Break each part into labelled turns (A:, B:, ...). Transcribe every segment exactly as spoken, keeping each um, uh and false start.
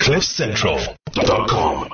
A: cliff central dot com.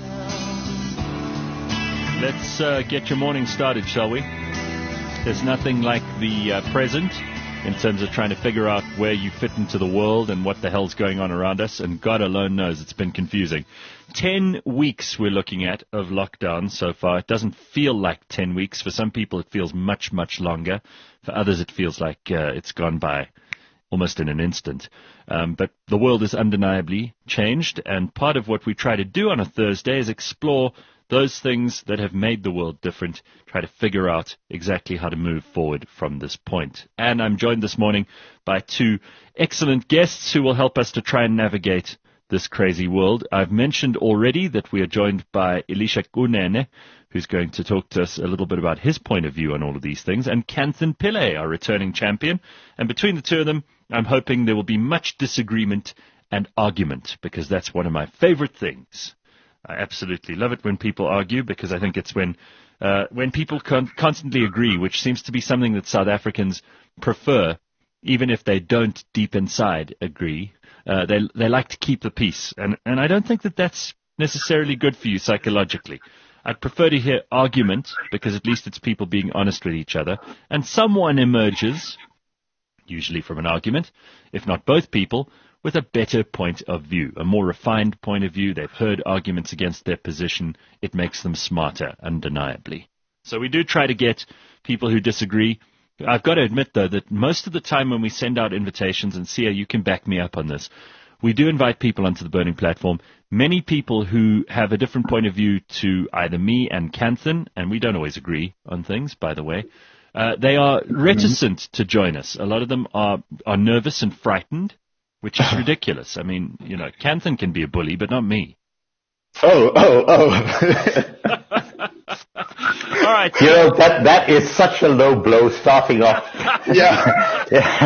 B: Let's uh, get your morning started, shall we? There's nothing like the uh, present in terms of trying to figure out where you fit into the world and what the hell's going on around us, and God alone knows it's been confusing. Ten weeks we're looking at of lockdown so far. It doesn't feel like ten weeks. For some people it feels much, much longer. For others it feels like uh, it's gone by almost in an instant. Um, but the world is undeniably changed, and part of what we try to do on a Thursday is explore those things that have made the world different, try to figure out exactly how to move forward from this point. And I'm joined this morning by two excellent guests who will help us to try and navigate this crazy world. I've mentioned already that we are joined by Elisha Kunene, who's going to talk to us a little bit about his point of view on all of these things, and Kanthan Pillay, our returning champion. And between the two of them, I'm hoping there will be much disagreement and argument, because that's one of my favorite things. I absolutely love it when people argue, because I think it's when uh, when people con- constantly agree, which seems to be something that South Africans prefer, even if they don't deep inside agree. Uh, they they like to keep the peace, and and I don't think that that's necessarily good for you psychologically. I'd prefer to hear argument, because at least it's people being honest with each other, and someone emerges, usually from an argument, if not both people, with a better point of view, a more refined point of view. They've heard arguments against their position. It makes them smarter, undeniably. So we do try to get people who disagree. I've got to admit, though, that most of the time when we send out invitations, and Sia, you can back me up on this, we do invite people onto the Burning Platform. Many people who have a different point of view to either me and Kanthan, and we don't always agree on things, by the way, uh, they are reticent to join us. A lot of them are, are nervous and frightened, which is ridiculous. I mean, you know, Kanthan can be a bully, but not me.
C: Oh, oh, oh.
B: All right.
C: You know, that that is such a low blow starting off. Yeah.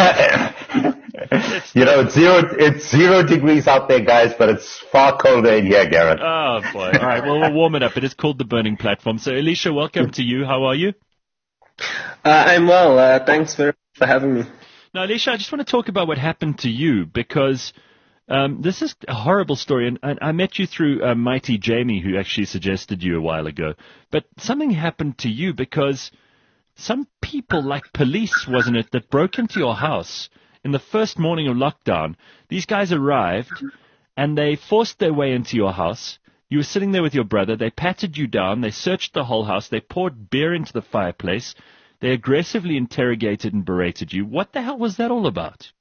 C: You know, it's zero, it's zero degrees out there, guys, but it's far colder in here, Garrett.
B: Oh, boy. All right, well, we'll warm it up. It is called the Burning Platform. So, Elisha, welcome to you. How are you?
D: Uh, I'm well. Uh, thanks very much for having me.
B: Now, Elisha, I just want to talk about what happened to you, because um, this is a horrible story, and, and I met you through uh, Mighty Jamie, who actually suggested you a while ago. But something happened to you because some people, like police, wasn't it, that broke into your house in the first morning of lockdown. These guys arrived, and they forced their way into your house. You were sitting there with your brother. They patted you down. They searched the whole house. They poured beer into the fireplace. They aggressively interrogated and berated you. What the hell was that all about?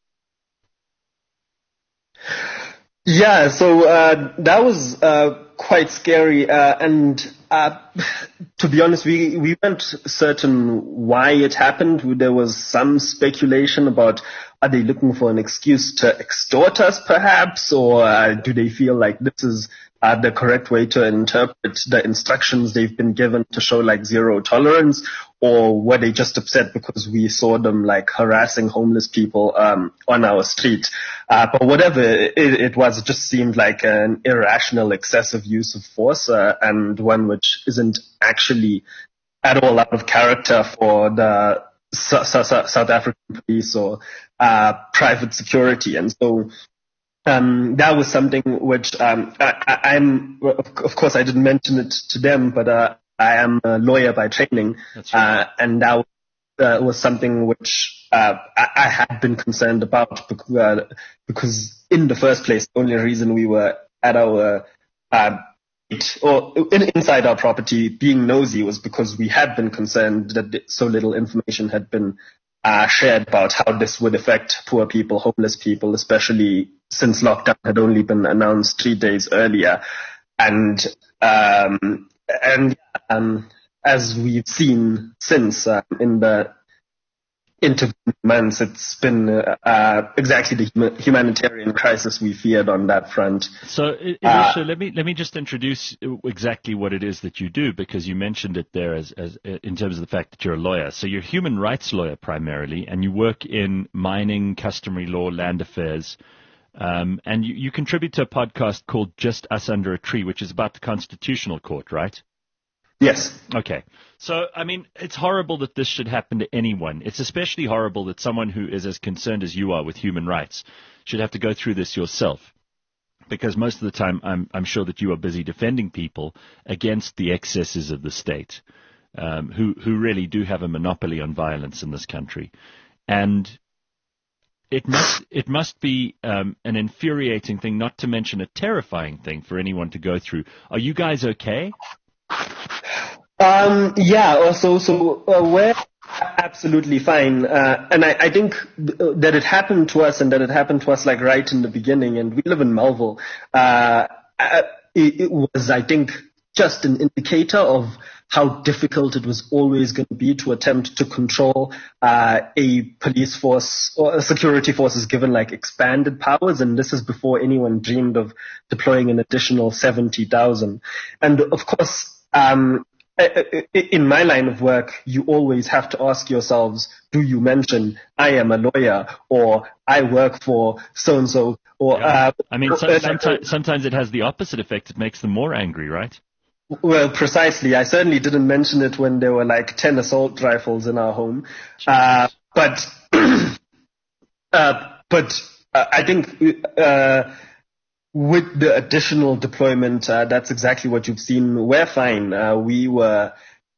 D: Yeah, so uh, that was uh, quite scary. Uh, and uh, to be honest, we, we weren't certain why it happened. There was some speculation about, are they looking for an excuse to extort us perhaps? Or uh, do they feel like this is uh, the correct way to interpret the instructions they've been given to show like zero tolerance? Or were they just upset because we saw them like harassing homeless people um, on our street? Uh, but whatever it, it was, it just seemed like an irrational, excessive use of force, uh, and one which isn't actually at all out of character for the Su- Su- Su- South African police or uh, private security. And so um, that was something which um, I, I, I'm, of course, I didn't mention it to them, but uh, I am a lawyer by training,
B: That's right.
D: uh, and that uh, was something which uh, I, I had been concerned about because, uh, because in the first place, the only reason we were at our uh, or in, inside our property being nosy was because we had been concerned that so little information had been uh, shared about how this would affect poor people, homeless people, especially since lockdown had only been announced three days earlier. And um, and um, as we've seen since uh, in the intervening months, it's been uh, uh, exactly the hum- humanitarian crisis we feared on that front.
B: So, Elisha, uh, let me let me just introduce exactly what it is that you do, because you mentioned it there as, as in terms of the fact that you're a lawyer. So you're a human rights lawyer primarily, and you work in mining, customary law, land affairs. Um, and you, you contribute to a podcast called Just Us Under a Tree, which is about the Constitutional Court, right?
D: Yes.
B: Okay. So, I mean, it's horrible that this should happen to anyone. It's especially horrible that someone who is as concerned as you are with human rights should have to go through this yourself. because most of the time I'm, I'm sure that you are busy defending people against the excesses of the state, um, who, who really do have a monopoly on violence in this country. And it must, it must be um, an infuriating thing, not to mention a terrifying thing for anyone to go through. Are you guys okay?
D: Um, yeah, so, so uh, we're absolutely fine. Uh, and I, I think th- that it happened to us and that it happened to us like right in the beginning. And we live in Melville. Uh, it, it was, I think, just an indicator of how difficult it was always going to be to attempt to control uh, a police force or a security forces given like expanded powers. And this is before anyone dreamed of deploying an additional seventy thousand. And of course, um, in my line of work, you always have to ask yourselves, do you mention I am a lawyer or I work for so-and-so? Or
B: Yeah.
D: uh,
B: I mean, so, sometimes, sometimes it has the opposite effect. It makes them more angry, right?
D: Well, precisely. I certainly didn't mention it when there were like ten assault rifles in our home. Uh, but, uh, but uh, I think uh, with the additional deployment, uh, that's exactly what you've seen. We're fine. Uh, we were,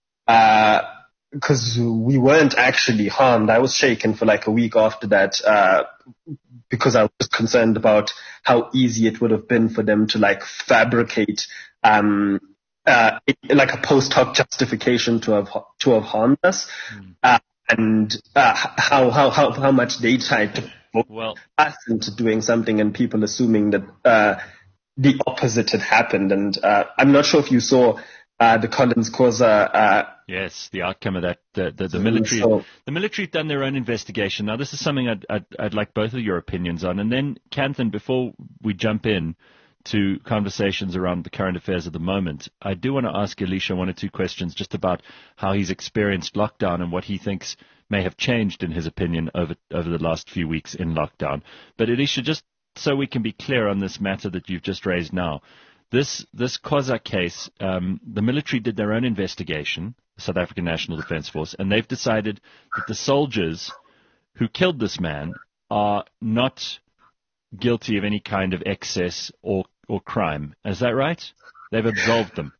D: because uh, we weren't actually harmed. I was shaken for like a week after that, uh, because I was concerned about how easy it would have been for them to like fabricate, um, uh, it, like a post hoc justification to have to have harmed us, mm. uh, and uh, how how how how much they tried to
B: well,
D: us into doing something, and people assuming that uh, the opposite had happened. And uh, I'm not sure if you saw uh, the Collins Khoza. Uh,
B: yes, the outcome of that. The, the, the military,
D: so,
B: the military have done their own investigation. Now, this is something I'd, I'd, I'd like both of your opinions on. And then, Kanthan, before we jump in to conversations around the current affairs of the moment, I do want to ask Elisha one or two questions just about how he's experienced lockdown and what he thinks may have changed in his opinion over over the last few weeks in lockdown. But Elisha, just so we can be clear on this matter that you've just raised now, this this Khoza case, um, the military did their own investigation, the South African National Defence Force, and they've decided that the soldiers who killed this man are not guilty of any kind of excess or, or crime. Is that right? They've absolved them.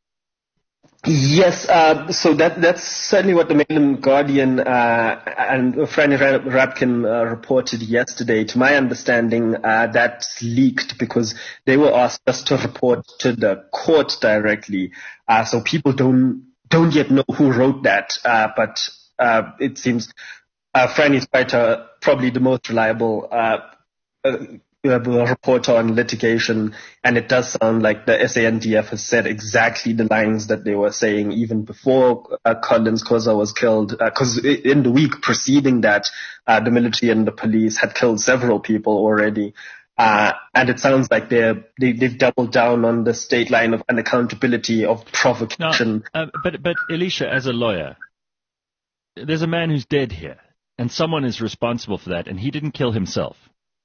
D: Yes, uh, so that that's certainly what the Mail and Guardian uh, and Franny Rapkin uh, reported yesterday. To my understanding, uh, that's leaked because they were asked just to report to the court directly. Uh, so people don't don't yet know who wrote that, uh, but uh, it seems uh, Franny is quite uh, probably the most reliable uh, uh, a reporter on litigation, and it does sound like the S A N D F has said exactly the lines that they were saying even before uh, Collins Khoza was killed, because uh, in the week preceding that, uh, the military and the police had killed several people already. Uh, and it sounds like they're, they, they've doubled down on the state line of unaccountability, of provocation.
B: Now, uh, but, but Elisha, as a lawyer, there's a man who's dead here, and someone is responsible for that, and he didn't kill himself.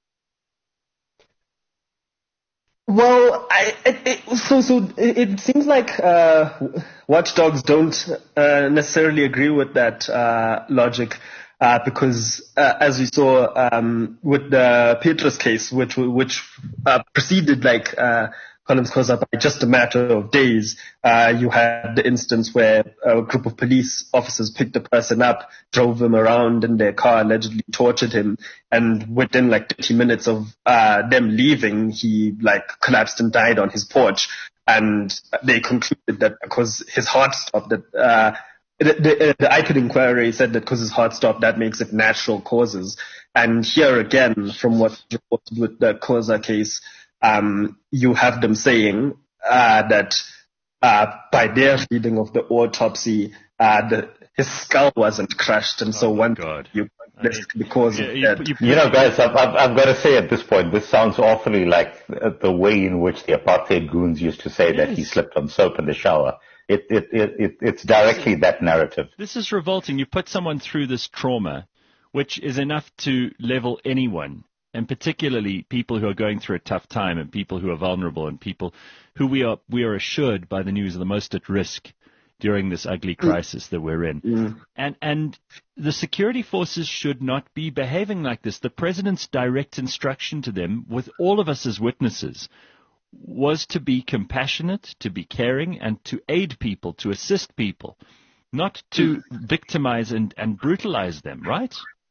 D: Well, I, it, it, so so it, it seems like uh, watchdogs don't uh, necessarily agree with that uh, logic, uh, because uh, as we saw um, with the Petrus case, which which uh, preceded like uh, Collins Khoza by just a matter of days, uh, you had the instance where a group of police officers picked a person up, drove him around in their car, allegedly tortured him, and within like thirty minutes of uh, them leaving, he like collapsed and died on his porch. And they concluded that because his heart stopped, that uh, the, the, the I P I D inquiry said that because his heart stopped, that makes it natural causes. And here again, from what's reported with the Khoza case, Um, you have them saying uh, that uh, by their reading of the autopsy, uh, the, his skull wasn't crushed, and so
B: oh
D: one
B: God.
D: you because
B: yeah,
D: of
B: you,
D: that.
B: You,
C: You know, guys, I've, I've, I've got to say at this point, this sounds awfully like the way in which the apartheid goons used to say
B: yes.
C: that he slipped on soap in the shower. It, it, it, it, it's directly that narrative.
B: This is revolting. You put someone through this trauma, which is enough to level anyone, and particularly people who are going through a tough time and people who are vulnerable and people who we are we are assured by the news are the most at risk during this ugly crisis that we're in.
D: Mm.
B: And and the security forces should not be behaving like this. The president's direct instruction to them, with all of us as witnesses, was to be compassionate, to be caring, and to aid people, to assist people, not to victimize and, and brutalize them, right?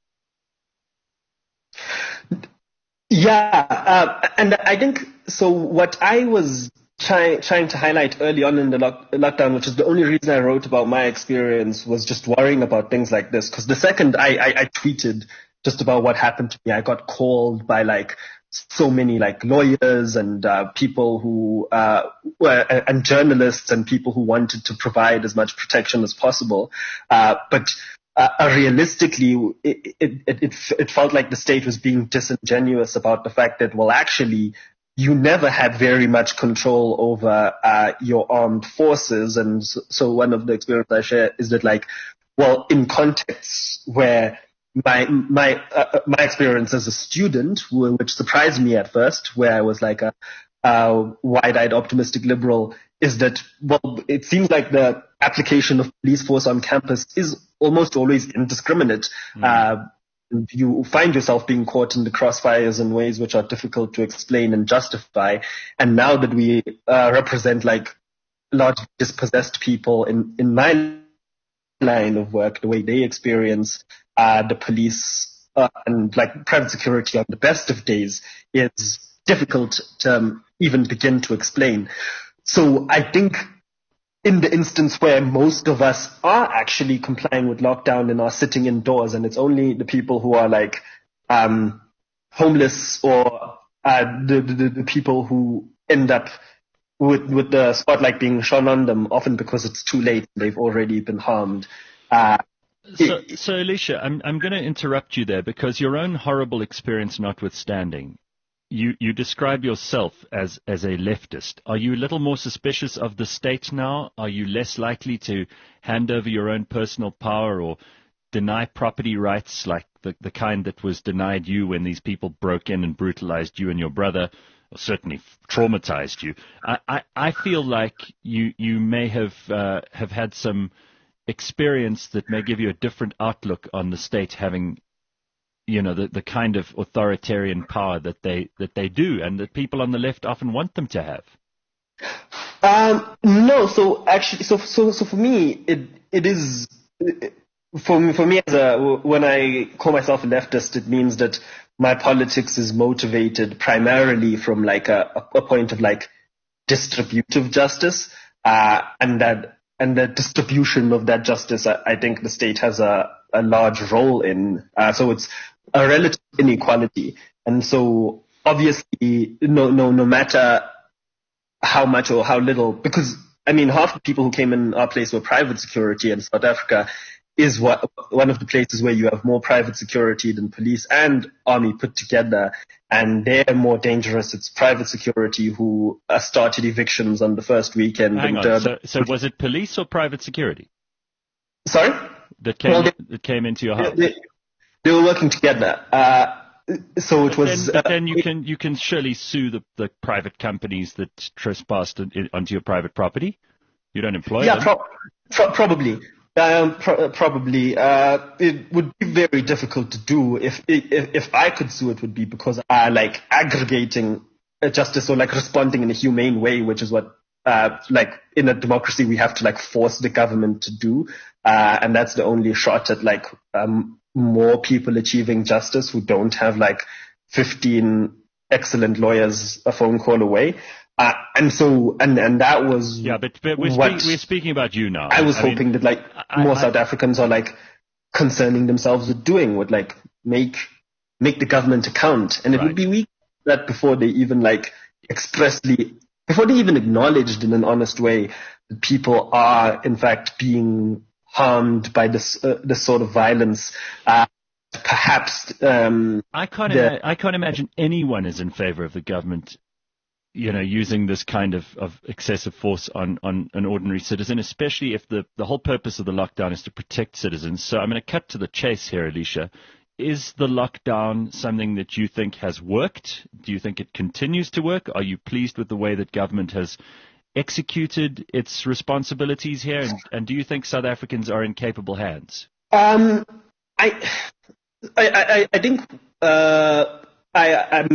D: Yeah, uh, and I think, so what I was try, trying to highlight early on in the lock, lockdown, which is the only reason I wrote about my experience, was just worrying about things like this. Because the second I, I, I tweeted just about what happened to me, I got called by like so many like lawyers and uh, people who uh, were, and journalists and people who wanted to provide as much protection as possible. Uh, but uh, realistically, it, it, it, it felt like the state was being disingenuous about the fact that, well, actually, you never had very much control over uh, your armed forces. And so, so one of the experiences I share is that, like, well, in contexts where my my uh, my experience as a student, which surprised me at first, where I was like a, a wide-eyed, optimistic liberal, is that, well, it seems like the application of police force on campus is almost always indiscriminate. Mm. Uh, you find yourself being caught in the crossfires in ways which are difficult to explain and justify. And now that we uh, represent like largely dispossessed people in, in my line of work, the way they experience uh, the police uh, and like private security on the best of days is difficult to um, even begin to explain. So I think in the instance where most of us are actually complying with lockdown and are sitting indoors, and it's only the people who are like um, homeless or uh, the, the, the people who end up with, with the spotlight being shone on them, often because it's too late, they've already been harmed. Uh,
B: so, so, Alicia, I'm, I'm going to interrupt you there because your own horrible experience notwithstanding, You you describe yourself as, as a leftist. Are you a little more suspicious of the state now? Are you less likely to hand over your own personal power or deny property rights like the, the kind that was denied you when these people broke in and brutalized you and your brother, or certainly traumatized you? I, I, I feel like you you may have uh, have had some experience that may give you a different outlook on the state having, you know, the, the kind of authoritarian power that they that they do, and that people on the left often want them to have.
D: Um, no, so actually, so so so for me, it it is for me for me as a when I call myself a leftist, it means that my politics is motivated primarily from like a, a point of like distributive justice, uh, and that and the distribution of that justice, I, I think the state has a a large role in. Uh, so it's a relative inequality. And so obviously, no, no, no matter how much or how little, because I mean, half the people who came in our place were private security, and South Africa is what, one of the places where you have more private security than police and army put together. And they're more dangerous. It's private security who uh, started evictions on the first weekend.
B: Hang
D: and,
B: on.
D: uh,
B: So, so was it police or private security?
D: Sorry?
B: That came,
D: well, they,
B: that came into your house?
D: They, they were working together. Uh, so it
B: but
D: was.
B: Then, but
D: uh,
B: then you can you can surely sue the, the private companies that trespassed in, in, onto your private property. You don't employ
D: yeah,
B: them.
D: pro- pro- probably. Um, pro- probably. Uh, it would be very difficult to do. If, if if I could sue, it would be because I like aggregating justice or like responding in a humane way, which is what. Uh, like in a democracy, we have to like force the government to do, uh, and that's the only shot at like um, more people achieving justice who don't have like fifteen excellent lawyers a phone call away. Uh, and so, and and that was
B: yeah, but, but we're,
D: what
B: speak, we're speaking about you now.
D: I was
B: I
D: hoping
B: mean,
D: that like
B: I,
D: more
B: I,
D: South Africans are like concerning themselves with doing would like make make the government account, and it
B: right.
D: would be weak that before they even like expressly. Before they even acknowledged in an honest way that people are, in fact, being harmed by this uh, this sort of violence, uh, perhaps um,
B: I can't.
D: the,
B: Ima- I can't imagine anyone is in favor of the government, you know, using this kind of, of excessive force on, on an ordinary citizen, especially if the, the whole purpose of the lockdown is to protect citizens. So I'm going to cut to the chase here, Alicia. Is the lockdown something that you think has worked? Do you think it continues to work? Are you pleased with the way that government has executed its responsibilities here? And, and do you think South Africans are in capable hands?
D: Um, I, I, I, I think uh, I, I'm. Uh,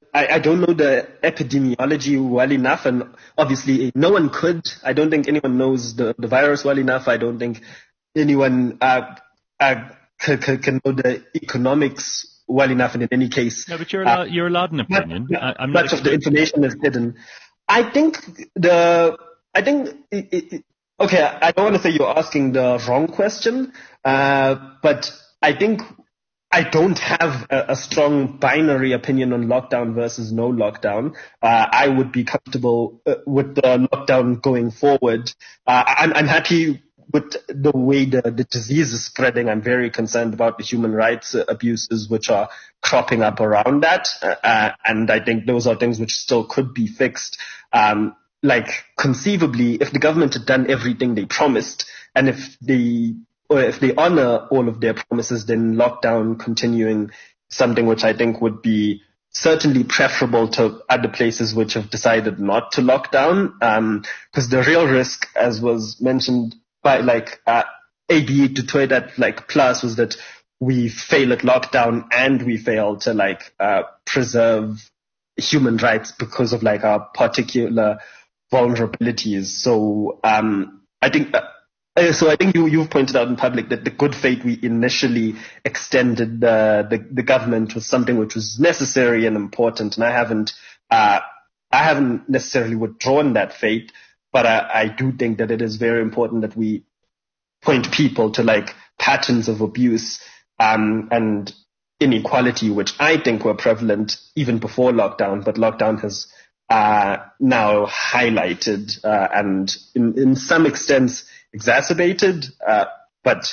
D: I, I don't know the epidemiology well enough, and obviously no one could. I don't think anyone knows the, the virus well enough. I don't think anyone uh, uh, can, can know the economics well enough. And in any case,
B: no, but you're allowed, uh, you're allowed an opinion.
D: Much,
B: I, I'm not
D: much of the information is hidden. I think the I think it, it, okay. I don't want to say you're asking the wrong question, uh, but I think. I don't have a, a strong binary opinion on lockdown versus no lockdown. Uh, I would be comfortable uh, with the lockdown going forward. Uh, I'm, I'm happy with the way the, the disease is spreading. I'm very concerned about the human rights abuses which are cropping up around that. Uh, and I think those are things which still could be fixed. Um, like conceivably, if the government had done everything they promised, and if the or if they honor all of their promises, then lockdown continuing something which I think would be certainly preferable to other places which have decided not to lock down. Um, because the real risk, as was mentioned by like, uh, A B du Toit, like plus was that we fail at lockdown and we fail to like, uh, preserve human rights because of like our particular vulnerabilities. So, um, I think, uh, So I think you, you've pointed out in public that the good faith we initially extended uh, the, the government was something which was necessary and important, and I haven't uh, I haven't necessarily withdrawn that faith, but I, I do think that it is very important that we point people to like patterns of abuse um, and inequality, which I think were prevalent even before lockdown, but lockdown has uh, now highlighted uh, and in, in some extent exacerbated, uh, but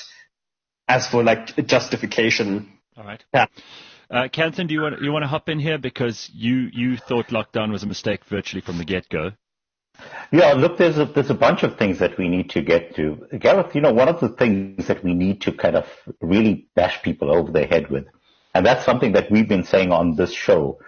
D: as for like justification.
B: All right.
D: Yeah.
B: Uh, Canton, do you want you want to hop in here because you, you thought lockdown was a mistake virtually from the get-go?
C: Yeah, look, there's a, there's a bunch of things that we need to get to. Gareth, you know, one of the things that we need to kind of really bash people over the head with, and that's something that we've been saying on this show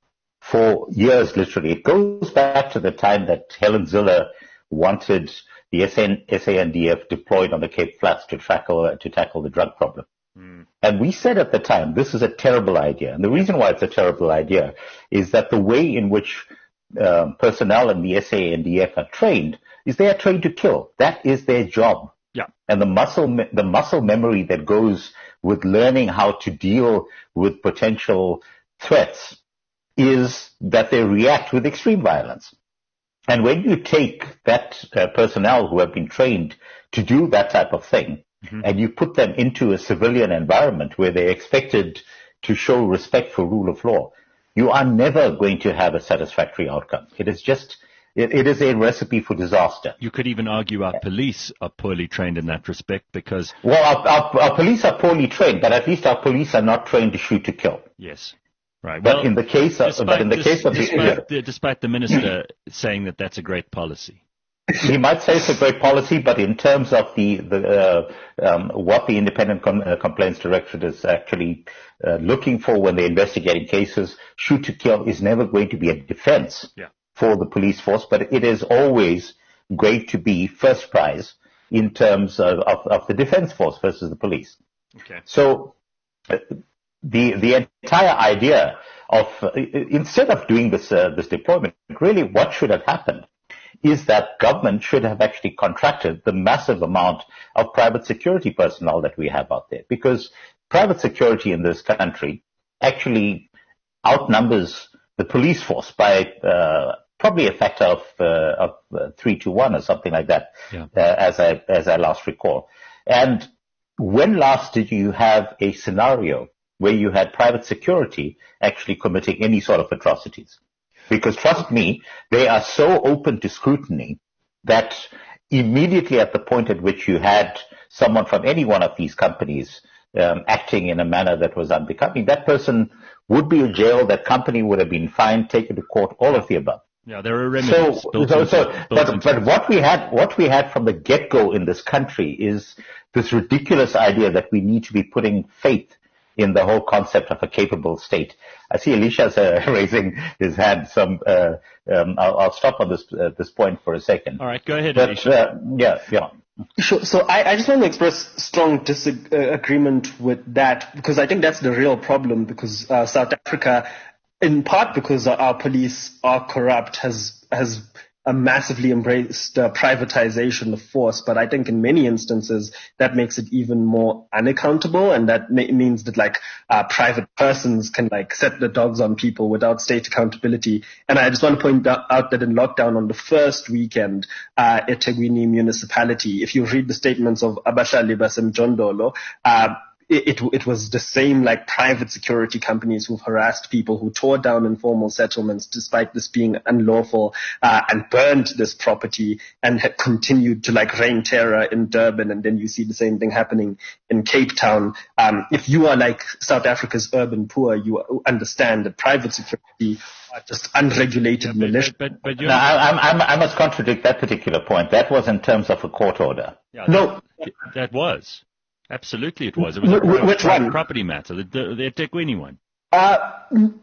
C: for years, literally. It goes back to the time that Helen Zille wanted the S A N D F deployed on the Cape Flats to tackle, to tackle the drug problem. Mm. And we said at the time, this is a terrible idea. And the reason why it's a terrible idea is that the way in which um, personnel in the S A N D F are trained is they are trained to kill. That is their job.
B: Yeah.
C: And the muscle, me- the muscle memory that goes with learning how to deal with potential threats is that they react with extreme violence. And when you take that uh, personnel who have been trained to do that type of thing, mm-hmm. and you put them into a civilian environment where they're expected to show respect for rule of law, you are never going to have a satisfactory outcome. It is just, it, it is a recipe for disaster.
B: You could even argue our police are poorly trained in that respect because...
C: Well, our, our, our police are poorly trained, but at least our police are not trained to shoot to kill.
B: Yes. Right.
C: But
B: well,
C: in the case of,
B: despite,
C: but in the
B: dis,
C: case of
B: despite,
C: the,
B: the, despite the minister saying that that's a great policy,
C: he might say it's a great policy, but in terms of the the uh, um, what the Independent Com- uh, Complaints Directorate is actually uh, looking for when they're investigating cases, shoot to kill is never going to be a defense
B: yeah.
C: for the police force, but it is always going to be first prize in terms of, of, of the defense force versus the police.
B: Okay.
C: So. Uh, The the entire idea of uh, instead of doing this uh, this deployment, really what should have happened is that government should have actually contracted the massive amount of private security personnel that we have out there, because private security in this country actually outnumbers the police force by uh, probably a factor of uh, of uh, three to one or something like that,
B: yeah.
C: uh, as I as I last recall. And when last did you have a scenario where you had private security actually committing any sort of atrocities? Because trust me, they are so open to scrutiny that immediately at the point at which you had someone from any one of these companies um, acting in a manner that was unbecoming, that person would be in jail, that company would have been fined, taken to court, all of the above.
B: Yeah, there are remedies.
C: So,
B: built
C: so,
B: into,
C: so
B: built
C: but,
B: into
C: but what we had, what we had from the get-go in this country is this ridiculous idea that we need to be putting faith in the whole concept of a capable state. I see Elisha's uh, raising his hand. Some, uh, um, I'll, I'll stop on this uh, this point for a second.
B: All right, go ahead,
C: but,
B: Elisha.
C: Uh, yeah, yeah.
D: Sure. So I, I just want to express strong disagreement with that, because I think that's the real problem, because uh, South Africa in part because our police are corrupt, has has uh, massively embraced uh, privatization of force. But I think in many instances that makes it even more unaccountable, and that ma- means that like uh, private persons can like set the dogs on people without state accountability. And I just want to point out that in lockdown on the first weekend, uh, eThekwini municipality, if you read the statements of Abashali Basemjondolo, uh, It, it, it was the same like private security companies who've harassed people, who tore down informal settlements despite this being unlawful, uh, and burned this property and had continued to like rain terror in Durban. And then you see the same thing happening in Cape Town. Um, if you are like South Africa's urban poor, you understand that private security are just unregulated yeah, militia.
B: But, but, but
C: no, I, I, I must contradict that particular point. That was in terms of a court order.
B: Yeah,
D: no,
B: that, that was. Absolutely, it was. It was a
D: Wh- which one?
B: Property matter, the, the, the eThekwini one.
D: Uh,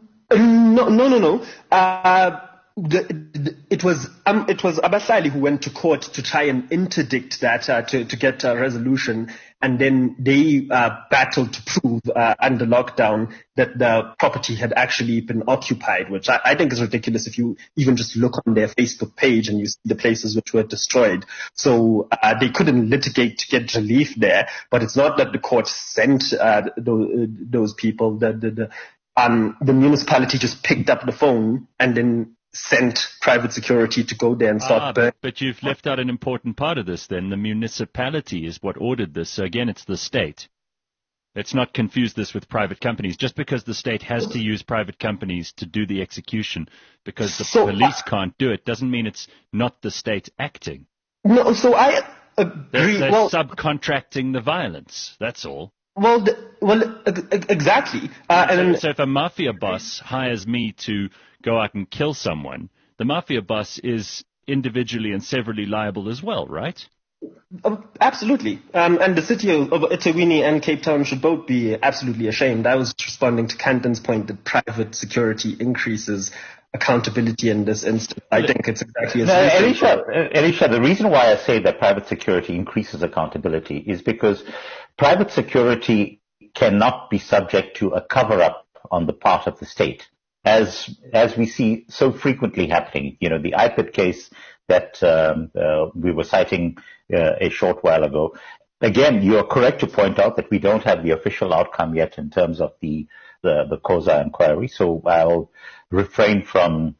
D: no, no, no, no. Uh, the, the, it was um, it was Abahlali who went to court to try and interdict that uh, to to get a resolution, and then they uh, battled to prove uh, under lockdown that the property had actually been occupied, which I, I think is ridiculous if you even just look on their Facebook page and you see the places which were destroyed. So uh, they couldn't litigate to get relief there, but it's not that the court sent uh, those, those people. The, the, the, um, the municipality just picked up the phone and then sent private security to go there and start
B: ah,
D: burning.
B: But, but you've left out an important part of this then. The municipality is what ordered this. So again, it's the state. Let's not confuse this with private companies. Just because the state has to use private companies to do the execution because the
D: so,
B: police
D: uh,
B: can't do it doesn't mean it's not the state acting.
D: No, so I agree.
B: They're, they're
D: well,
B: subcontracting the violence. That's all.
D: Well, the, well, exactly. Uh,
B: so,
D: and
B: so if a mafia boss hires me to go out and kill someone, the mafia boss is individually and severally liable as well, right?
D: Uh, absolutely. Um, and the city of, of eThekwini and Cape Town should both be absolutely ashamed. I was responding to Canton's point that private security increases accountability in this instance. I think it's exactly as
C: no, Elisha, Elisha, the reason why I say that private security increases accountability is because private security cannot be subject to a cover-up on the part of the state, as as we see so frequently happening. You know, the I P I D case that um, uh, we were citing uh, a short while ago. Again, you are correct to point out that we don't have the official outcome yet in terms of the the, the COSA inquiry, so I'll refrain from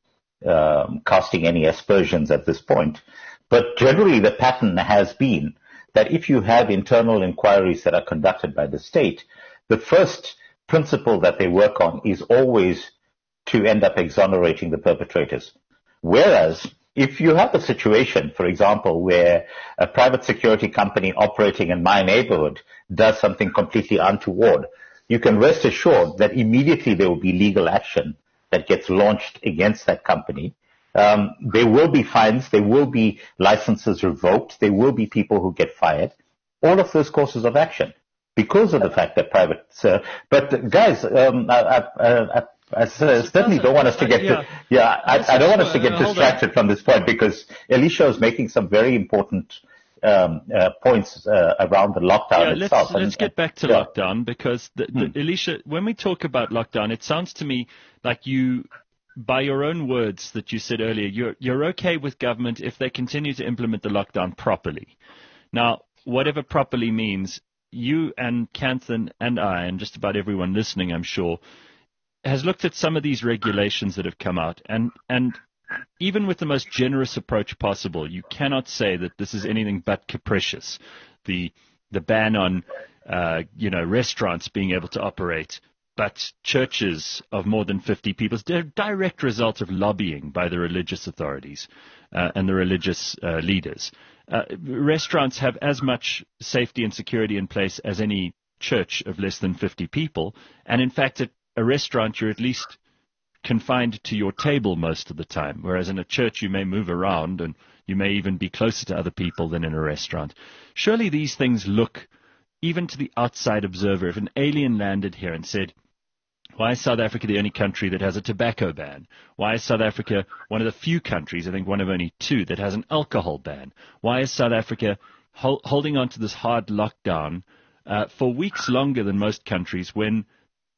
C: um, casting any aspersions at this point. But generally, the pattern has been that if you have internal inquiries that are conducted by the state, the first principle that they work on is always to end up exonerating the perpetrators. Whereas, if you have a situation, for example, where a private security company operating in my neighborhood does something completely untoward, you can rest assured that immediately there will be legal action that gets launched against that company. Um, there will be fines, there will be licenses revoked, there will be people who get fired. All of those courses of action because of the fact that private. Uh, but guys, um, I, I, I, I certainly don't want us to get to, yeah, I, I don't want us to get distracted from this point because Elisha is making some very important um, uh, points uh, around the lockdown
B: yeah,
C: itself.
B: Let's, let's
C: and,
B: get back to
C: yeah.
B: lockdown because, the, the, hmm. Elisha, when we talk about lockdown, it sounds to me like you, by your own words that you said earlier, you're, you're okay with government if they continue to implement the lockdown properly. Now, whatever properly means, you and Canton and I, and just about everyone listening, I'm sure, has looked at some of these regulations that have come out, and, and even with the most generous approach possible, you cannot say that this is anything but capricious. The the ban on uh, you know restaurants being able to operate, but churches of more than fifty people is a direct result of lobbying by the religious authorities uh, and the religious uh, leaders. Uh, restaurants have as much safety and security in place as any church of less than fifty people, and in fact, at a restaurant you're at least confined to your table most of the time, whereas in a church you may move around and you may even be closer to other people than in a restaurant. Surely these things look, even to the outside observer, if an alien landed here and said, why is South Africa the only country that has a tobacco ban? Why is South Africa one of the few countries, I think one of only two, that has an alcohol ban? Why is South Africa hol- holding on to this hard lockdown uh, for weeks longer than most countries when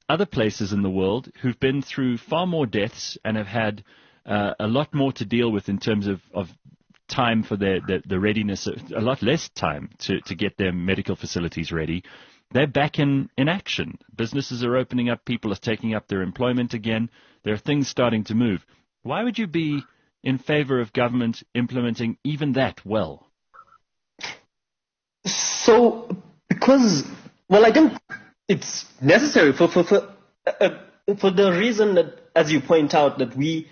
B: other places in the world who've been through far more deaths and have had uh, a lot more to deal with in terms of, of time for their, their, the readiness, a lot less time to, to get their medical facilities ready. They're back in, in action. Businesses are opening up. People are taking up their employment again. There are things starting to move. Why would you be in favor of government implementing even that well?
D: So, because, well, I think it's necessary for for for, uh, for the reason that, as you point out, that we,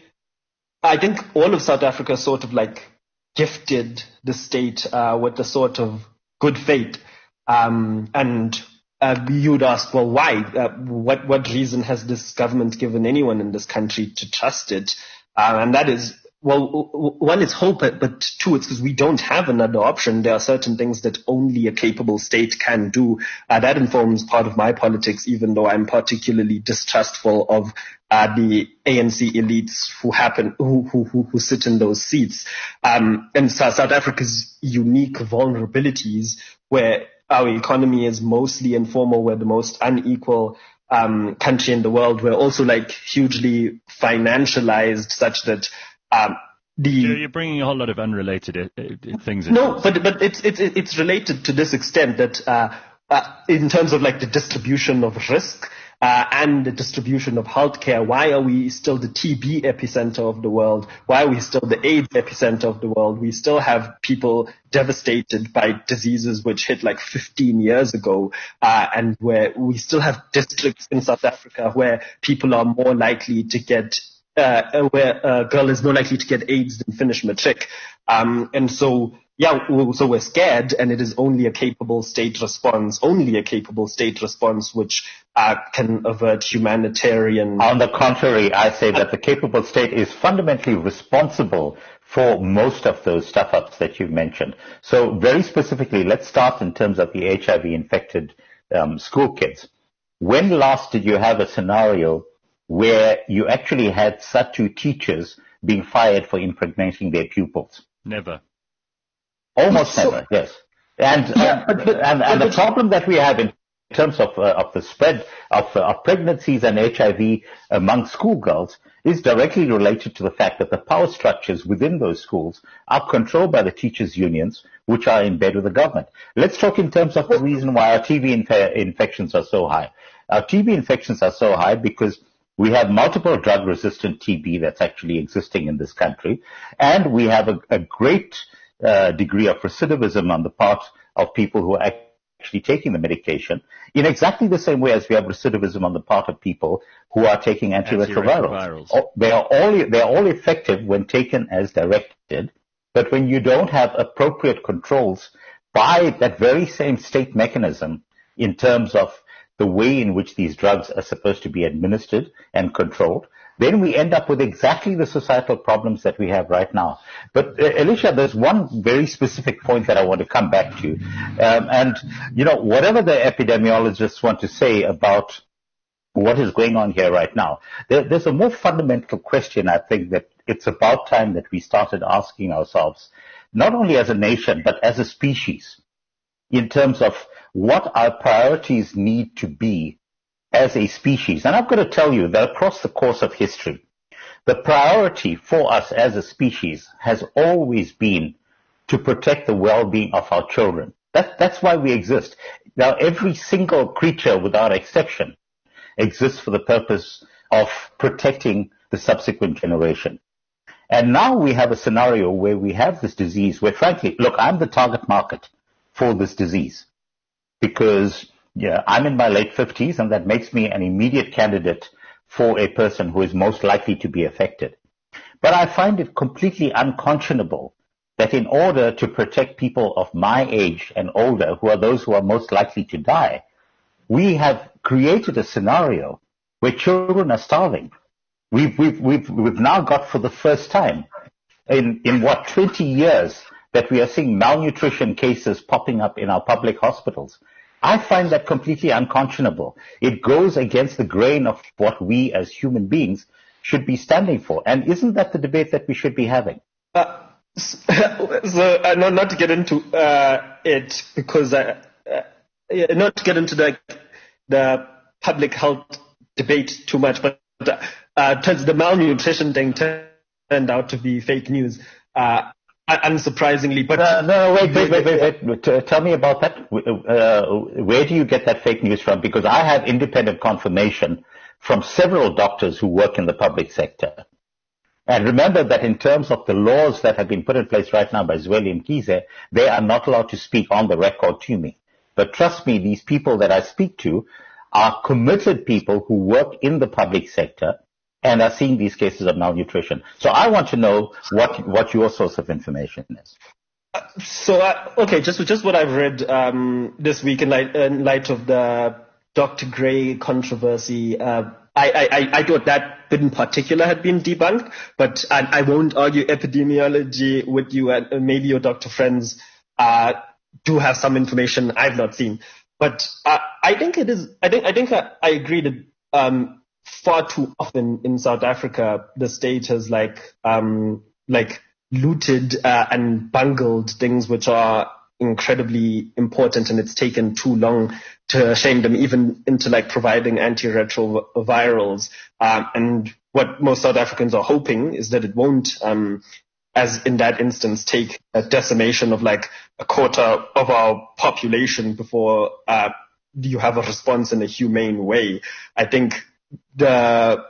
D: I think all of South Africa sort of like gifted the state uh, with a sort of good faith. Um, and uh, you would ask, well, why? Uh, what what reason has this government given anyone in this country to trust it? Uh, and that is, well, one, it's hope, but two, it's because we don't have another option. There are certain things that only a capable state can do. Uh, that informs part of my politics, even though I'm particularly distrustful of uh, the A N C elites who happen, who who who, who sit in those seats. Um, and so South Africa's unique vulnerabilities, where our economy is mostly informal, we're the most unequal um, country in the world. We're also like hugely financialized, such that Um, the,
B: You're bringing a whole lot of unrelated uh, things into
D: No,
B: this.
D: but but it's it's it's related to this extent that uh, uh, in terms of like the distribution of risk uh, and the distribution of healthcare, why are we still the T B epicenter of the world? Why are we still the AIDS epicenter of the world? We still have people devastated by diseases which hit like fifteen years ago, uh, and where we still have districts in South Africa where people are more likely to get Uh, where a girl is more likely to get AIDS than finish matric. Um, and so, yeah, so we're scared, and it is only a capable state response, only a capable state response which uh, can avert humanitarian...
C: On the contrary, I say that the capable state is fundamentally responsible for most of those stuff-ups that you've mentioned. So very specifically, let's start in terms of the H I V-infected um, school kids. When last did you have a scenario where you actually had SATU teachers being fired for impregnating their pupils?
B: Never.
C: Almost
D: So,
C: never, yes. And,
D: Yeah,
C: and,
D: but- but-
C: and, and
D: but-
C: the problem that we have in terms of, uh, of the spread of, uh, of pregnancies and H I V among schoolgirls is directly related to the fact that the power structures within those schools are controlled by the teachers' unions, which are in bed with the government. Let's talk in terms of the reason why our T B inf- infections are so high. Our T B infections are so high because we have multiple drug-resistant T B that's actually existing in this country, and we have a, a great uh, degree of recidivism on the part of people who are actually taking the medication, in exactly the same way as we have recidivism on the part of people who are taking antiretrovirals.
B: Antiretrovirals.
C: Oh, They are all they are all effective when taken as directed, but when you don't have appropriate controls by that very same state mechanism in terms of the way in which these drugs are supposed to be administered and controlled, then we end up with exactly the societal problems that we have right now. But, uh, Elisha, there's one very specific point that I want to come back to. Um, and, you know, whatever the epidemiologists want to say about what is going on here right now, there, there's a more fundamental question, I think, that it's about time that we started asking ourselves, not only as a nation, but as a species, in terms of what our priorities need to be as a species. And I've got to tell you that across the course of history, the priority for us as a species has always been to protect the well-being of our children. That, that's why we exist. Now, every single creature, without exception, exists for the purpose of protecting the subsequent generation. And now we have a scenario where we have this disease where, frankly, look, I'm the target market for this disease because yeah, I'm in my late fifties, and that makes me an immediate candidate for a person who is most likely to be affected. But I find it completely unconscionable that in order to protect people of my age and older, who are those who are most likely to die, we have created a scenario where children are starving. We've, we've, we've, we've now got for the first time in, in what, twenty years that we are seeing malnutrition cases popping up in our public hospitals. I find that completely unconscionable. It goes against the grain of what we as human beings should be standing for. And isn't that the debate that we should be having?
D: Uh, so, uh, not, not to get into uh, it, because uh, uh, not to get into the, the public health debate too much, but uh, turns the malnutrition thing turned out to be fake news, uh, unsurprisingly. But
C: uh, no, wait, wait, wait, wait, wait. T- tell me about that. Uh, where do you get that fake news from? Because I have independent confirmation from several doctors who work in the public sector. And remember that in terms of the laws that have been put in place right now by Zweli and Mkhize, they are not allowed to speak on the record to me. But trust me, these people that I speak to are committed people who work in the public sector and are seeing these cases of malnutrition. So I want to know what what your source of information is.
D: Uh, so, uh, okay, just just what I've read um, this week in light, in light of the Doctor Gray controversy, uh, I, I, I thought that bit in particular had been debunked, but I, I won't argue epidemiology with you, and maybe your doctor friends uh, do have some information I've not seen. But uh, I think it is. I think I think I, I agree that um, far too often in South Africa the state has like um, like looted uh, and bungled things which are incredibly important, and it's taken too long to shame them, even into like providing antiretrovirals. Um, and what most South Africans are hoping is that it won't, um, as in that instance, take a decimation of like a quarter of our population before uh, you have a response in a humane way. I think the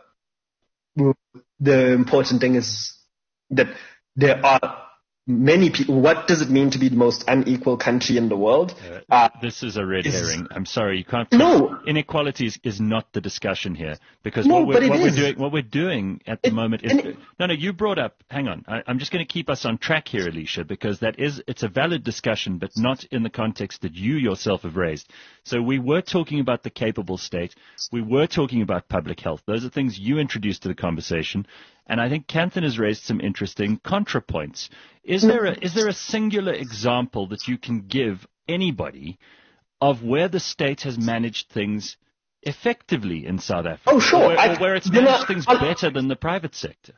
D: the important thing is that there are many people. What does it mean to be the most unequal country in the world?
B: Uh, this is a red herring. I'm sorry, you can't.
D: No,
B: inequality is, is not the discussion here, because
D: no,
B: what, we're,
D: but it
B: what
D: is.
B: we're doing, what we're doing at the
D: it,
B: moment is
D: it,
B: no, no. You brought up. Hang on, I, I'm just going to keep us on track here, Alicia, because that is it's a valid discussion, but not in the context that you yourself have raised. So we were talking about the capable state. We were talking about public health. Those are things you introduced to the conversation. And I think Kanthan has raised some interesting contrapoints. Is there a, is there a singular example that you can give anybody of where the state has managed things effectively in South Africa?
D: Oh, sure.
B: Or where,
D: I,
B: or where it's
D: you
B: managed
D: know,
B: things
D: I'll,
B: better than the private sector?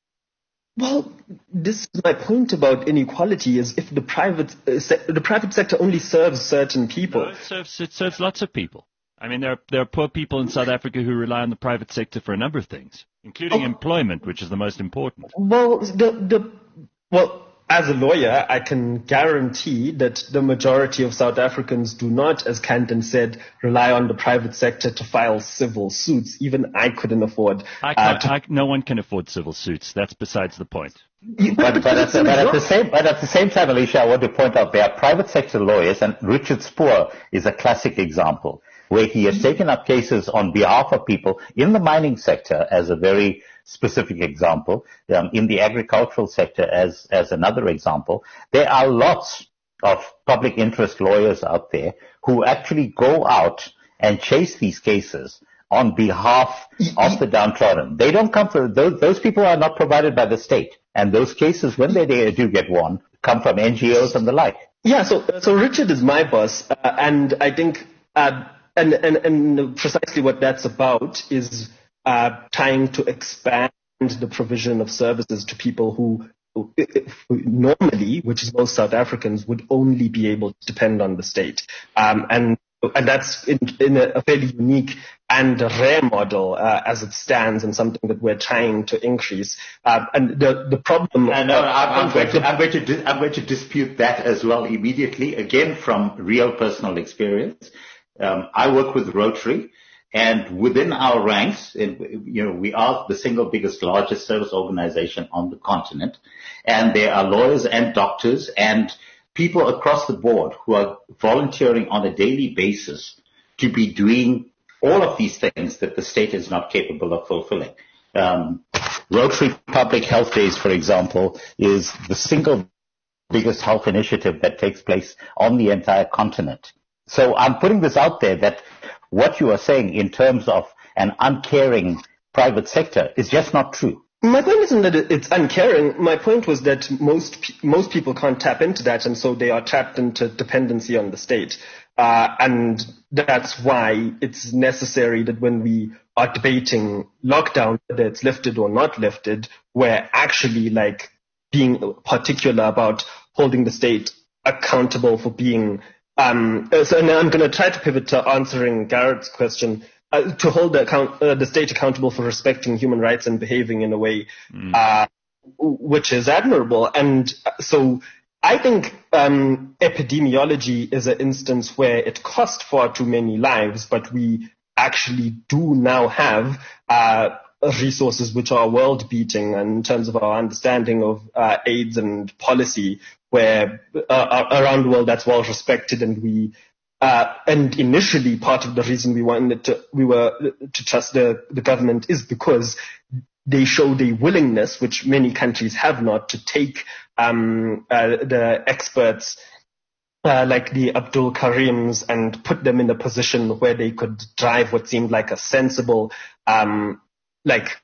D: Well, this is my point about inequality: is if the private uh, se- the private sector only serves certain people.
B: No, it serves, it serves lots of people. I mean, there are, there are poor people in South Africa who rely on the private sector for a number of things, including
D: oh,
B: employment, which is the most important.
D: Well, the the well, as a lawyer, I can guarantee that the majority of South Africans do not, as Kanthan said, rely on the private sector to file civil suits. Even I couldn't afford.
B: I can't,
D: uh, to,
B: I, no one can afford civil suits. That's besides the point.
C: But, but, but, at the, but, at the same, but at the same time, Alicia, I want to point out there are private sector lawyers, and Richard Spoor is a classic example, where he has taken up cases on behalf of people in the mining sector as a very specific example, um, in the agricultural sector as, as another example. There are lots of public interest lawyers out there who actually go out and chase these cases on behalf of the downtrodden. They don't come from, those, those people are not provided by the state. And those cases, when they do get won, come from N G Os and the like.
D: Yeah, so, so Richard is my boss, uh, and I think, uh, And, and, and precisely what that's about is uh, trying to expand the provision of services to people who, who normally, which is most South Africans, would only be able to depend on the state. Um, and and that's in, in a fairly unique and rare model uh, as it stands, and something that we're trying to increase. Uh, and the the problem.
C: Uh, no, I'm, I'm, going to, I'm going to dis- I'm going to dispute that as well immediately. Again, from real personal experience. Um, I work with Rotary, and within our ranks, you know, we are the single biggest, largest service organization on the continent, and there are lawyers and doctors and people across the board who are volunteering on a daily basis to be doing all of these things that the state is not capable of fulfilling. Um, Rotary Public Health Days, for example, is the single biggest health initiative that takes place on the entire continent. So I'm putting this out there that what you are saying in terms of an uncaring private sector is just not true.
D: My point isn't that it's uncaring. My point was that most most people can't tap into that, and so they are trapped into dependency on the state. Uh, and that's why it's necessary that when we are debating lockdown, whether it's lifted or not lifted, we're actually like being particular about holding the state accountable for being. Um, so now I'm going to try to pivot to answering Garrett's question. uh, to hold the, account, uh, the state accountable for respecting human rights and behaving in a way mm. uh, which is admirable. And so I think um, epidemiology is an instance where it cost far too many lives, but we actually do now have uh, resources which are world-beating in terms of our understanding of uh, AIDS and policy, where uh, around the world that's well respected, and we uh, and initially part of the reason we wanted to we were to trust the the government is because they showed a willingness, which many countries have not, to take um, uh, the experts uh, like the Abdul Karims and put them in a position where they could drive what seemed like a sensible, um, like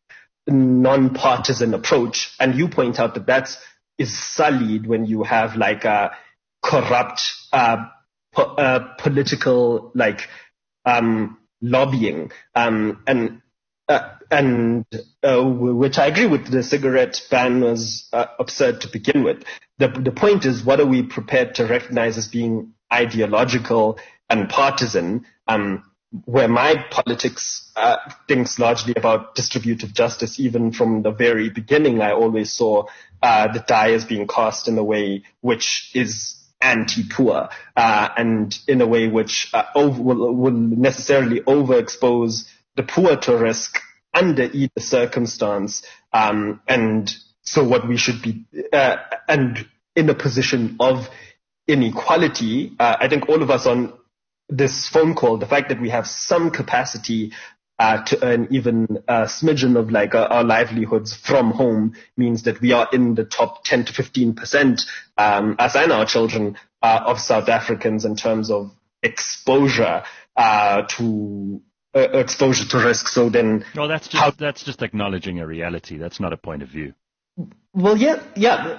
D: non-partisan approach. And you point out that that is sullied when you have like a corrupt uh, po- uh, political like um, lobbying um, and. Uh, and uh, which I agree with, the cigarette ban was uh, absurd to begin with. The, the point is, what are we prepared to recognize as being ideological and partisan, um, where my politics uh, thinks largely about distributive justice. Even from the very beginning, I always saw uh, the die as being cast in a way which is anti-poor, uh, and in a way which uh, over, will, will necessarily overexpose the poor to risk under either circumstance, um, and so what we should be, uh, and in a position of inequality, uh, I think all of us on this phone call, the fact that we have some capacity uh, to earn even a smidgen of like uh, our livelihoods from home means that we are in the top ten to fifteen percent, um, us and our children, uh, of South Africans in terms of exposure uh, to Uh, exposure to risk. So then,
B: well, that's just how, that's just acknowledging a reality. That's not a point of view.
D: Well, yeah, yeah.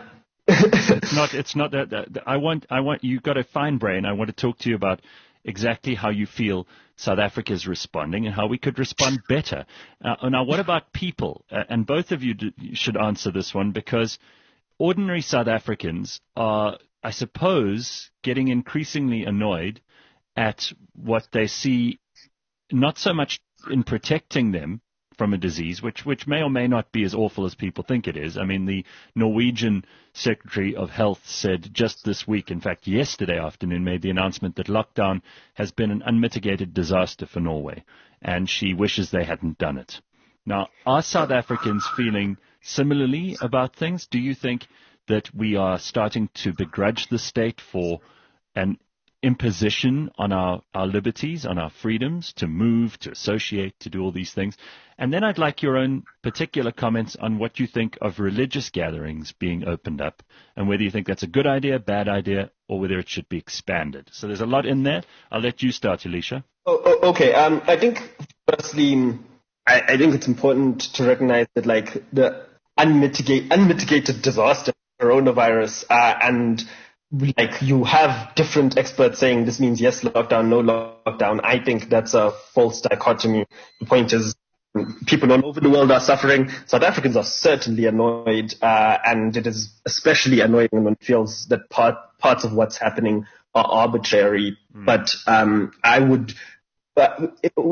B: it's not. It's not that, that, that. I want. I want. You've got a fine brain. I want to talk to you about exactly how you feel South Africa is responding and how we could respond better. Uh, now, what about people? Uh, and both of you d- should answer this one, because ordinary South Africans are, I suppose, getting increasingly annoyed at what they see. Not so much in protecting them from a disease, which, which may or may not be as awful as people think it is. I mean, the Norwegian Secretary of Health said just this week, in fact, yesterday afternoon, made the announcement that lockdown has been an unmitigated disaster for Norway, and she wishes they hadn't done it. Now, are South Africans feeling similarly about things? Do you think that we are starting to begrudge the state for an imposition on our, our liberties, on our freedoms to move, to associate, to do all these things? And then I'd like your own particular comments on what you think of religious gatherings being opened up, and whether you think that's a good idea, bad idea, or whether it should be expanded. So there's a lot in there. I'll let you start, Elisha.
D: Oh, oh, okay. Um, I think, firstly, I, I think it's important to recognize that, like, the unmitigated, unmitigated disaster, coronavirus, uh, and like you have different experts saying this means yes lockdown, no lockdown. I think that's a false dichotomy. The point is, people all over the world are suffering. South Africans are certainly annoyed, uh, and it is especially annoying when it feels that part, parts of what's happening are arbitrary. Mm. But um, I would, uh,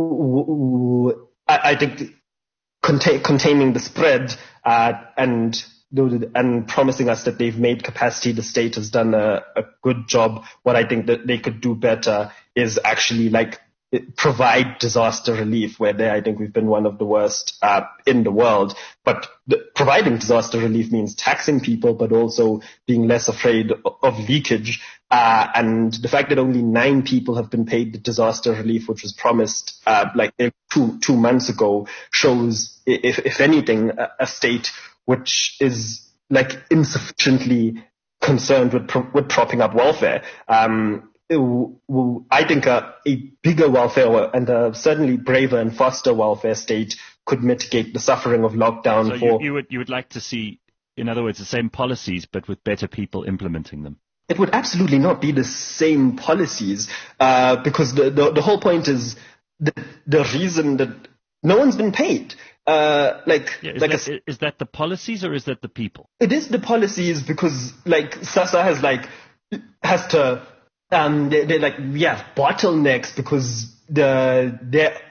D: I, I think contain, containing the spread uh, and and promising us that they've made capacity, the state has done a, a good job. What I think that they could do better is actually like provide disaster relief, where there I think we've been one of the worst uh, in the world. But the, providing disaster relief means taxing people, but also being less afraid of, of leakage. Uh, and the fact that only nine people have been paid the disaster relief, which was promised uh, like two two months ago, shows, if if anything, a, a state which is like insufficiently concerned with pro- with propping up welfare. Um, it, I think a, a bigger welfare and a certainly braver and faster welfare state could mitigate the suffering of lockdown.
B: So
D: for
B: you, you would you would like to see, in other words, the same policies but with better people implementing them?
D: It would absolutely not be the same policies, uh, because the, the the whole point is the the reason that no one's been paid. Uh, like,
B: yeah, is,
D: like
B: that,
D: a,
B: is that the policies or is that the people?
D: It is the policies, because like SASSA has like has to um they they like we have bottlenecks because the they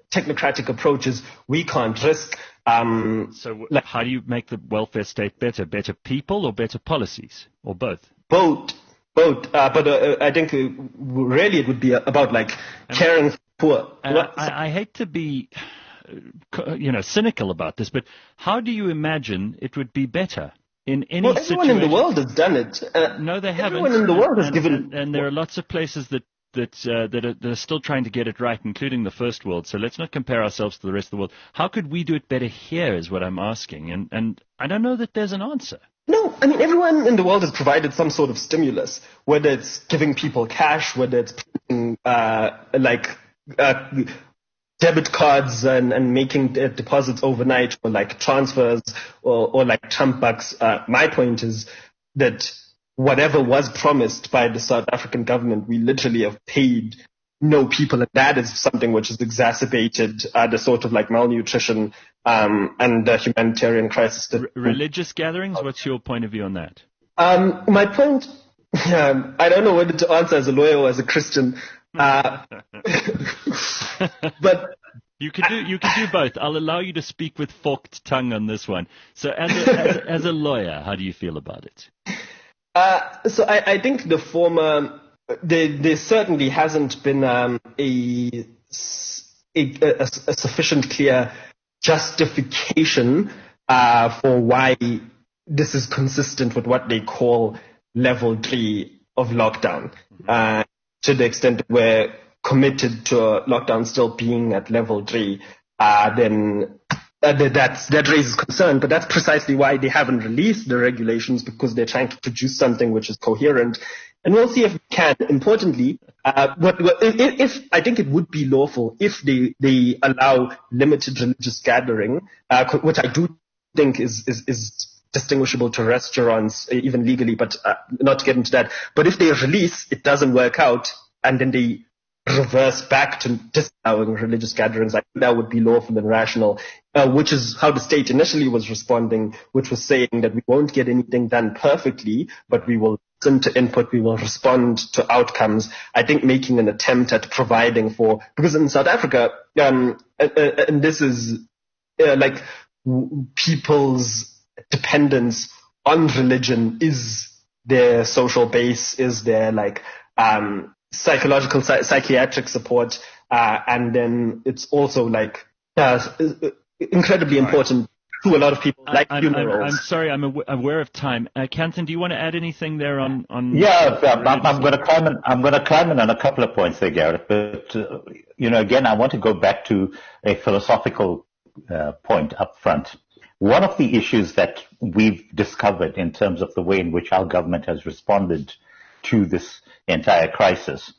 D: technocratic approaches we can't risk. Um,
B: So
D: like
B: how do you make the welfare state better? Better people or better policies? Or both?
D: both, both. Uh, but uh, I think uh, really it would be about like caring for poor.
B: And
D: What-
B: I, I hate to be, uh, you know, cynical about this, but how do you imagine it would be better in any
D: well, everyone
B: situation?
D: in the world has done it. Uh,
B: No, they haven't.
D: Everyone in the world has
B: and,
D: given.
B: and, and there are lots of places that that uh, that, are, that are still trying to get it right, including the first world. So let's not compare ourselves to the rest of the world. How could we do it better here? Is what I'm asking, and and I don't know that there's an answer.
D: No, I mean, everyone in the world has provided some sort of stimulus, whether it's giving people cash, whether it's putting, uh, like uh, debit cards and, and making de- deposits overnight, or like transfers, or, or like Trump bucks. Uh, my point is that whatever was promised by the South African government, we literally have paid no people, and that is something which has exacerbated uh, the sort of like malnutrition um, and the humanitarian crisis. That
B: R- religious gatherings. What's your point of view on that?
D: Um, my point, um, I don't know whether to answer as a lawyer or as a Christian, uh, but
B: You can do you can do both. I'll allow you to speak with forked tongue on this one. So, as a, as, a- as a lawyer, how do you feel about it?
D: uh, so I, I think the former, there, there certainly hasn't been um, a, s- a, a, a sufficient clear justification uh, for why this is consistent with what they call level three of lockdown, uh, to the extent that we're committed to a lockdown still being at level three, uh, then uh, that, that's, that raises concern. But that's precisely why they haven't released the regulations, because they're trying to produce something which is coherent. And we'll see if we can. Importantly, uh, what, what, if, if I think it would be lawful if they, they allow limited religious gathering, uh, which I do think is, is, is distinguishable to restaurants, even legally, but uh, not to get into that. But if they release, it doesn't work out, and then they reverse back to disallowing religious gatherings, I think that would be lawful and rational, uh, which is how the state initially was responding, which was saying that we won't get anything done perfectly, but we will listen to input, we will respond to outcomes. I think making an attempt at providing for, because in South Africa, um, uh, uh, and this is uh, like w- people's dependence on religion is their social base, is their like um, psychological, psy- psychiatric support, uh, and then it's also like uh, incredibly important to a lot of people, like
B: I'm, I'm,
D: funerals.
B: I'm sorry, I'm aw- aware of time. Uh, Canton, do you want to add anything there on on?
C: Yeah, I'm, I'm going to climb in. I'm going to climb in on a couple of points there, Gareth. But uh, you know, again, I want to go back to a philosophical uh, point up front. One of the issues that we've discovered in terms of the way in which our government has responded to this entire crisis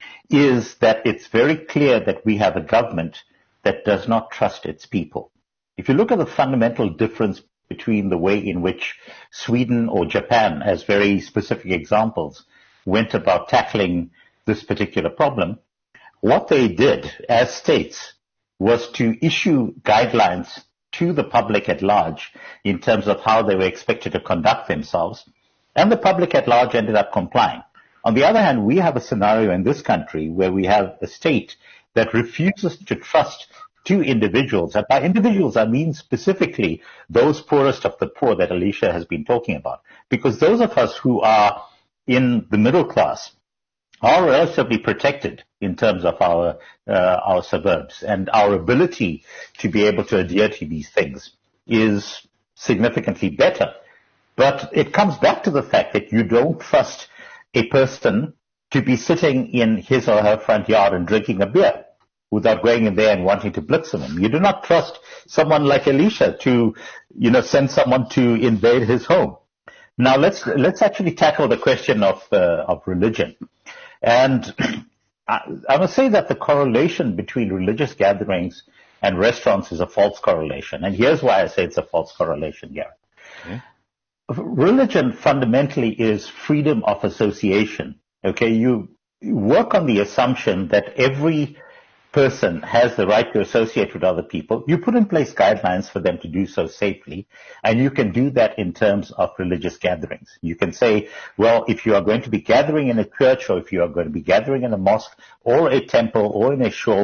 C: is that it's very clear that we have a government that does not trust its people. If you look at the fundamental difference between the way in which Sweden or Japan, as very specific examples, went about tackling this particular problem, what they did as states was to issue guidelines to the public at large in terms of how they were expected to conduct themselves, and the public at large ended up complying. On the other hand, we have a scenario in this country where we have a state that refuses to trust two individuals, and by individuals I mean specifically those poorest of the poor that Alicia has been talking about, because those of us who are in the middle class are relatively protected in terms of our uh, our suburbs, and our ability to be able to adhere to these things is significantly better. But it comes back to the fact that you don't trust a person to be sitting in his or her front yard and drinking a beer without going in there and wanting to blitz him. You do not trust someone like Alicia to, you know, send someone to invade his home. Now let's let's actually tackle the question of uh, of religion. And I, I must say that the correlation between religious gatherings and restaurants is a false correlation. And here's why I say it's a false correlation, Gareth. Okay. Religion fundamentally is freedom of association. Okay, you work on the assumption that every person has the right to associate with other people. You put in place guidelines for them to do so safely, and you can do that in terms of religious gatherings. You can say, well, if you are going to be gathering in a church, or if you are going to be gathering in a mosque or a temple or in a shul,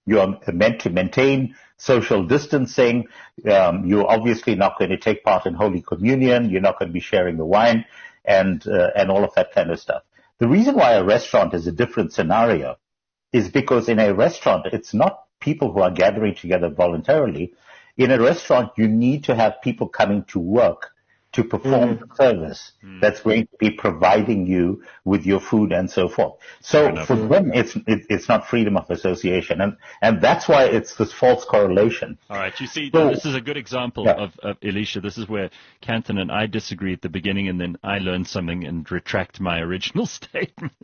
C: You are meant to maintain social distancing. Um, you're obviously not going to take part in Holy Communion. You're not going to be sharing the wine and, uh, and all of that kind of stuff. The reason why a restaurant is a different scenario is because in a restaurant, it's not people who are gathering together voluntarily. In a restaurant, you need to have people coming to work to perform mm. the service mm. that's going to be providing you with your food and so forth. So for them, it's it, it's not freedom of association, and and that's why it's this false correlation.
B: All right, you see, so, this is a good example yeah. of, of Elisha. This is where Kanthan and I disagree at the beginning, and then I learn something and retract my original statement.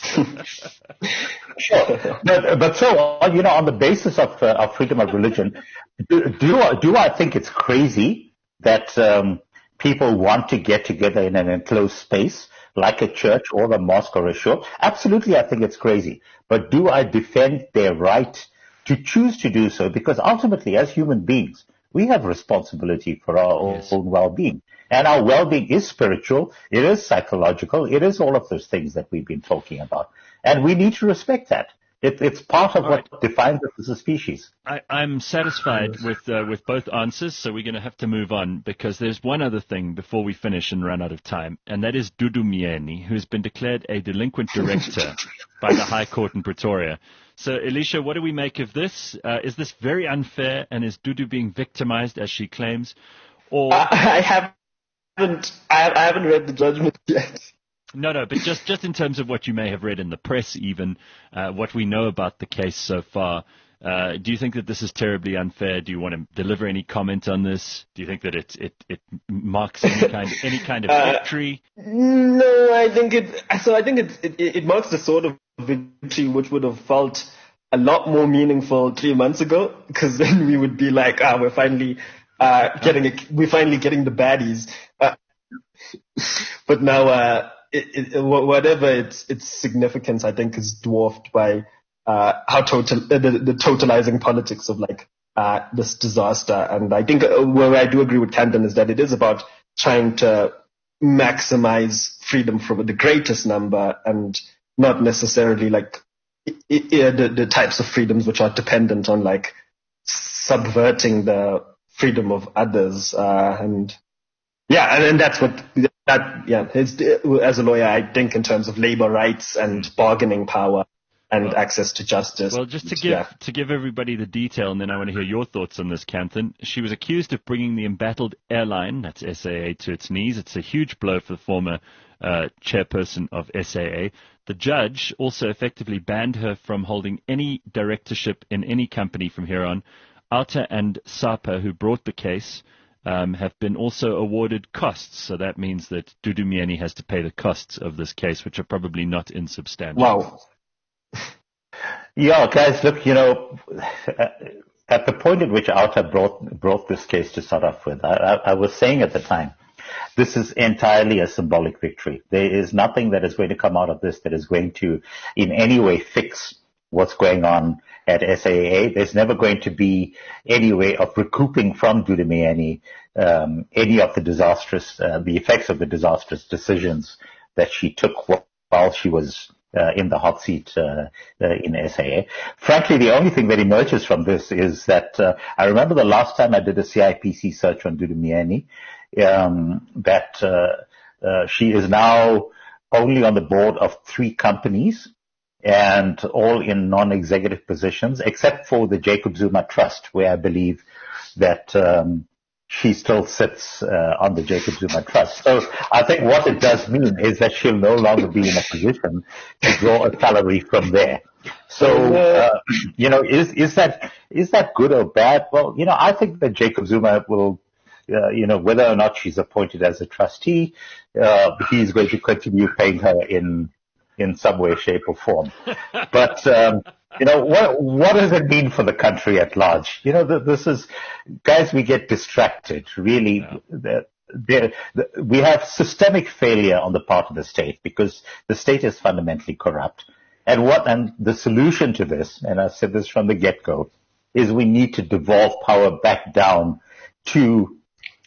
C: Sure, but but so you know, on the basis of uh, of freedom of religion, do do I, do I think it's crazy that um, people want to get together in an enclosed space like a church or a mosque or a shul? Absolutely, I think it's crazy. But do I defend their right to choose to do so? Because ultimately, as human beings, we have responsibility for our yes. own well-being. And our well-being is spiritual, it is psychological, it is all of those things that we've been talking about. And we need to respect that. It, it's part of All what right. defines us as a species.
B: I, I'm satisfied with uh, with both answers, so we're going to have to move on because there's one other thing before we finish and run out of time, and that is Dudu Myeni, who's been declared a delinquent director by the High Court in Pretoria. So, Elisha, what do we make of this? Uh, is this very unfair, and is Dudu being victimized, as she claims? Or
D: uh, I haven't I, I haven't read the judgment yet.
B: No, no, but just, just in terms of what you may have read in the press even, uh, what we know about the case so far, uh, do you think that this is terribly unfair? Do you want to deliver any comment on this? Do you think that it, it, it marks any kind, any kind of uh, victory?
D: No, I think it, so I think it, it, it marks the sort of victory which would have felt a lot more meaningful three months ago, because then we would be like, ah, we're finally, uh, getting, a, we're finally getting the baddies. Uh, but now, uh, It, it, whatever its its significance, I think, is dwarfed by uh, how total uh, the, the totalizing politics of like uh, this disaster. And I think uh, where I do agree with Kanthan is that it is about trying to maximize freedom for the greatest number, and not necessarily like it, it, the, the types of freedoms which are dependent on like subverting the freedom of others. Uh, and yeah, and, and that's what. That, yeah, it's, as a lawyer, I think in terms of labor rights and bargaining power and well, access to justice.
B: Well, just to give yeah. to give everybody the detail, and then I want to hear your thoughts on this, Kanthan. She was accused of bringing the embattled airline, that's S A A, to its knees. It's a huge blow for the former uh, chairperson of S A A. The judge also effectively banned her from holding any directorship in any company from here on. Alta and Sapa, who brought the case, Um, have been also awarded costs. So that means that Dudu Myeni has to pay the costs of this case, which are probably not insubstantial.
D: Wow.
C: Yeah, guys, look, you know, at the point at which Alta brought, brought this case to start off with, I, I, I was saying at the time, this is entirely a symbolic victory. There is nothing that is going to come out of this that is going to in any way fix what's going on at S A A. There's never going to be any way of recouping from Dudu Myeni um, any of the disastrous, uh, the effects of the disastrous decisions that she took while she was uh, in the hot seat uh, uh, in S A A. Frankly, the only thing that emerges from this is that uh, I remember the last time I did a C I P C search on Dudu Myeni, um, that uh, uh, she is now only on the board of three companies, and all in non-executive positions, except for the Jacob Zuma Trust, where I believe that um, she still sits uh, on the Jacob Zuma Trust. So I think what it does mean is that she'll no longer be in a position to draw a salary from there. So, uh, you know, is is that is that good or bad? Well, you know, I think that Jacob Zuma will, uh, you know, whether or not she's appointed as a trustee, uh, he's going to continue paying her in in some way, shape, or form. But, um, you know, what what does it mean for the country at large? You know, this is, guys, we get distracted, really. Yeah. The, the, the, we have systemic failure on the part of the state because the state is fundamentally corrupt. And what, and the solution to this, and I've said this from the get-go, is we need to devolve power back down to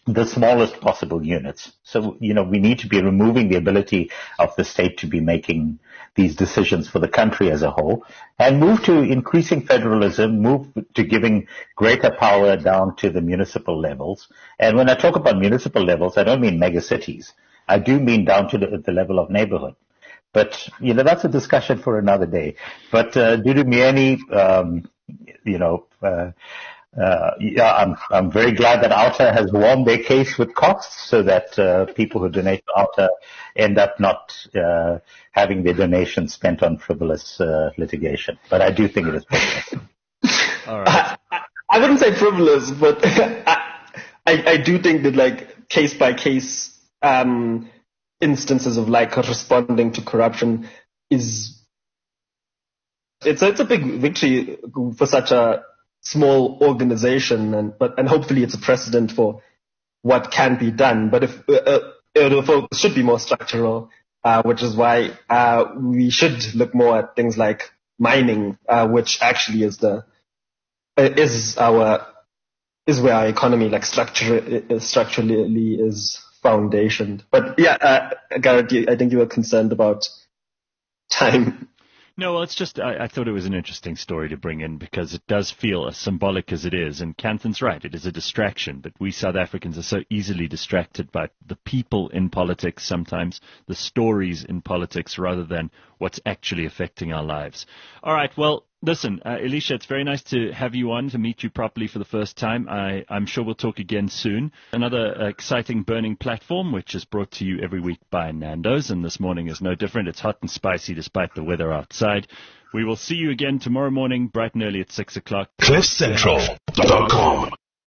C: the smallest possible units. So, you know, we need to be removing the ability of the state to be making these decisions for the country as a whole, and move to increasing federalism, move to giving greater power down to the municipal levels. And when I talk about municipal levels, I don't mean mega cities. I do mean down to the, the level of neighborhood. But, you know, that's a discussion for another day. But uh, Dudu Myeni, um, you know, uh, Uh, yeah, I'm I'm very glad that OUTA has won their case with Cox, so that uh, people who donate to OUTA end up not uh, having their donations spent on frivolous uh, litigation. But I do think it is frivolous.
B: All right.
D: I, I wouldn't say frivolous, but I, I I do think that like case by case um, instances of like responding to corruption is it's a, it's a big victory for such a small organization, and but and hopefully it's a precedent for what can be done. But if uh, the focus should be more structural, uh, which is why uh, we should look more at things like mining, uh, which actually is the uh, is our is where our economy like structure uh, structurally is foundationed. But yeah, uh, Garrett, I think you were concerned about time.
B: No, well, it's just, I, I thought it was an interesting story to bring in because it does feel as symbolic as it is. And Kanthan's right, it is a distraction. But we South Africans are so easily distracted by the people in politics sometimes, the stories in politics, rather than what's actually affecting our lives. All right, well, listen, uh, Elisha, it's very nice to have you on, to meet you properly for the first time. I, I'm sure we'll talk again soon. Another uh, exciting burning platform, which is brought to you every week by Nando's, and this morning is no different. It's hot and spicy despite the weather outside. We will see you again tomorrow morning, bright and early at six o'clock.
A: cliff central dot com